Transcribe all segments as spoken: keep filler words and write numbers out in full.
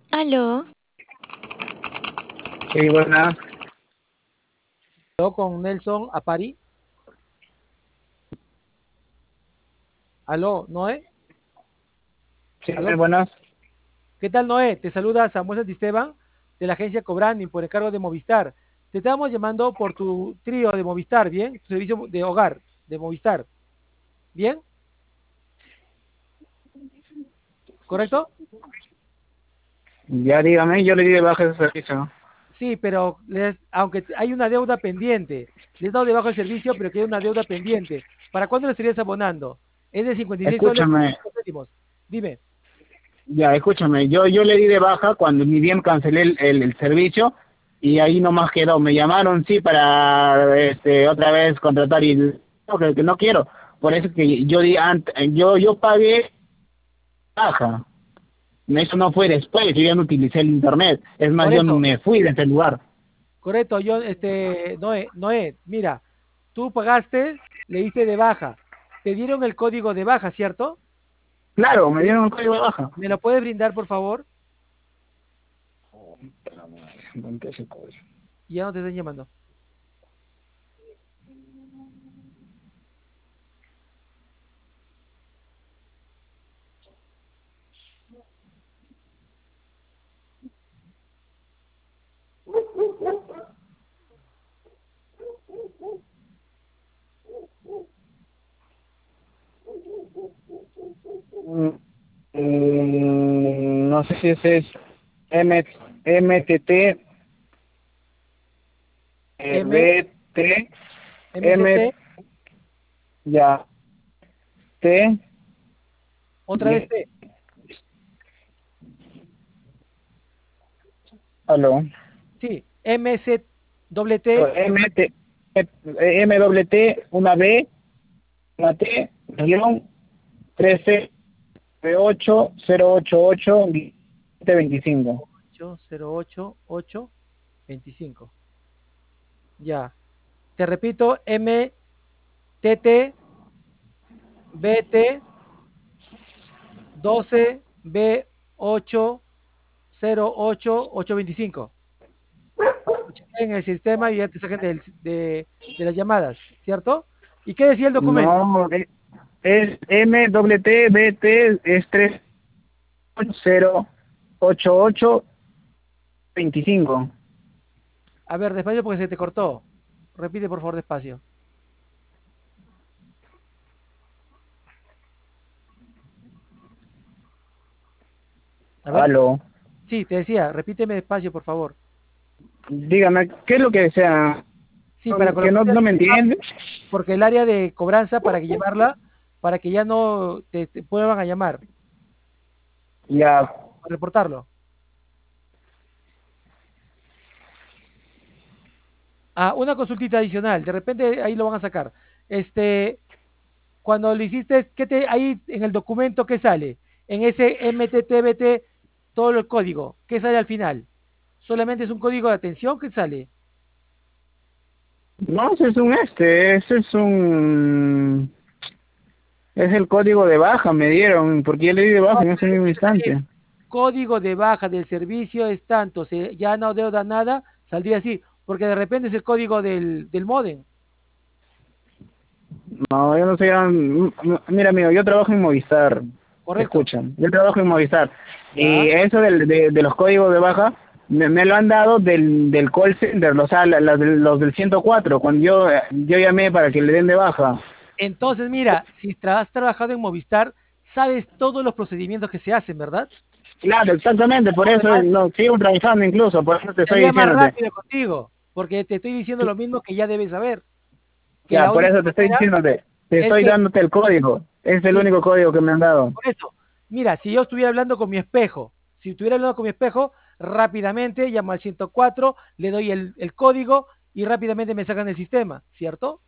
Aló, Sí, buenas. Yo con Nelson Apari. Aló, Noé. Sí, Aló, buenas. ¿qué tal, Noé? Te saluda Samuel Santisteban de la agencia Cobranding por encargo de Movistar. Te estamos llamando por tu trío de Movistar, ¿bien? Tu servicio de hogar de Movistar, ¿bien? ¿Correcto? Ya dígame, yo le di de baja ese servicio. Sí, pero les- aunque hay una deuda pendiente, le he dado de bajo el servicio, pero queda una deuda pendiente. ¿Para cuándo le estarías abonando? Es de cincuenta y seis soles con Escúchame, cinco céntimos. Dime. ya, escúchame. Yo, yo le di de baja cuando ni bien cancelé el, el, el servicio y ahí nomás quedó. Me llamaron, sí, para este otra vez contratar y no, que, que no quiero. Por eso que yo di ant- yo yo pagué baja. Eso no fue después, yo ya no utilicé el internet. Es más, Por yo eso, me fui de ese lugar. correcto, yo, este, Noé, Noé, mira, tú pagaste, le diste de baja, te dieron el código de baja, ¿cierto? Claro, me dieron el código de baja. ¿Me lo puedes brindar, por favor? ¿Dónde ese código? Ya no te están llamando. Mm, mm, no sé si ese es M, MTT, eh, M, B T, M, MTT, ya, T, otra vez y- T. aló, Sí, M C T T, M, T, M, doble T, una B, una T, guión, trece, ocho, cero ocho ocho, veinticinco. ocho cero ocho ocho veinticinco. Ya. Te repito, M T T B T doce B ocho cero ocho ocho veinticinco. En el sistema y ya te saquen del- de, de las llamadas, ¿cierto? ¿Y qué decía el documento? No, es, es M, doble T, B, T, es tres, cero, ocho ocho, veinticinco. A ver, despacio porque se te cortó. Repite, por favor, despacio. A ver, Aló. sí, te decía, repíteme despacio, por favor. Dígame, ¿qué es lo que desea? Sí, para Que no, colocarte en el no me sistema, entiende. porque el área de cobranza, para que llevarla, para que ya no te, te vuelvan a llamar, Ya, a reportarlo. Ah, una consultita adicional, de repente ahí lo van a sacar. Este, cuando lo hiciste, ¿qué te, ahí en el documento, qué sale? En ese M T T B T, todo el código, ¿qué sale al final? ¿Solamente es un código de atención que sale? no, ese es un este, ese es un, es el código de baja, me dieron, porque yo le di de No, baja en ese pero mismo tiene que salir instante. código de baja del servicio es tanto, se, ya no deuda nada, saldría así, porque de repente es el código del, del modem, No, yo no sé, mm, mm, mira amigo, yo trabajo en Movistar, ¿correcto? escuchan, yo trabajo en Movistar, y Ya. eso del, de, de los códigos de baja, me, me lo han dado del, del call center, o sea, la- la del- los del ciento cuatro cuando yo, yo llamé para que le den de baja. Entonces, mira, si tra- has trabajado en Movistar, sabes todos los procedimientos que se hacen, ¿verdad? Claro, exactamente, por Por eso demás, no, sigo trabajando incluso, por eso te estoy sería más diciéndote. rápido contigo, porque te estoy diciendo lo mismo que ya debes saber, que Ya, la por única eso te estoy manera diciéndote, te es estoy que, dándote el código. Es el sí, único código que me han dado. por eso, mira, si yo estuviera hablando con mi espejo, si estuviera hablando con mi espejo, rápidamente llamo al ciento cuatro, le doy el, el código y rápidamente me sacan el sistema, ¿cierto?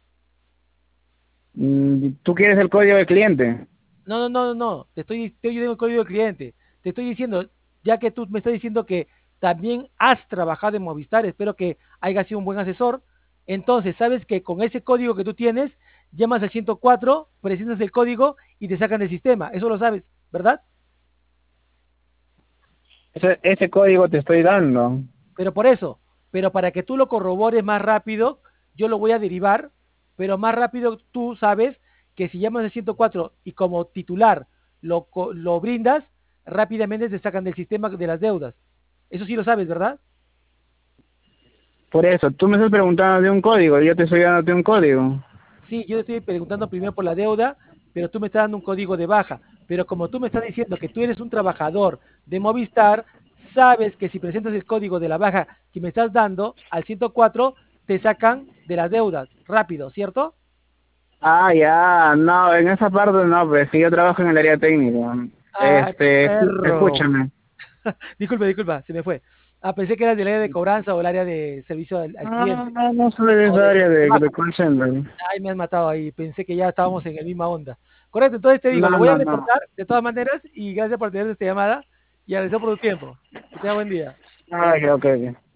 Mm, ¿Tú quieres el código de cliente? No, no, no, no, no, te estoy, estoy dando el código del cliente, te estoy diciendo, ya que tú me estás diciendo que también has trabajado en Movistar, espero que haya sido un buen asesor, entonces sabes que con ese código que tú tienes, llamas al ciento cuatro, presionas el código y te sacan del sistema, eso lo sabes, ¿verdad? Ese, ese código te estoy dando. Pero por eso, pero para que tú lo corrobores más rápido, yo lo voy a derivar, pero más rápido tú sabes que si llamas al ciento cuatro y como titular lo, lo brindas, rápidamente te sacan del sistema de las deudas. Eso sí lo sabes, ¿verdad? Por eso, tú me estás preguntando de un código, yo te estoy dando de un código. Sí, yo te estoy preguntando primero por la deuda, pero tú me estás dando un código de baja. Pero como tú me estás diciendo que tú eres un trabajador de Movistar, sabes que si presentas el código de la baja que me estás dando al ciento cuatro, te sacan de las deudas rápido, ¿cierto? Ah, ya, no, en esa parte no, pues que yo trabajo en el área técnica. Ay, Este, escu- perro. escúchame. Disculpa, disculpa, se me fue. Ah, pensé que eras del área de cobranza o el área de servicio al, al No, cliente. no, no soy de O esa de, área de de, baja. de call center. Ay, me has matado ahí. Pensé que ya estábamos en la misma onda. Correcto, entonces te digo, No, lo voy a no, no. reportar de todas maneras y gracias por tener esta llamada y agradecer por tu tiempo. Que tenga buen día. Ah, ok, ok. Ok.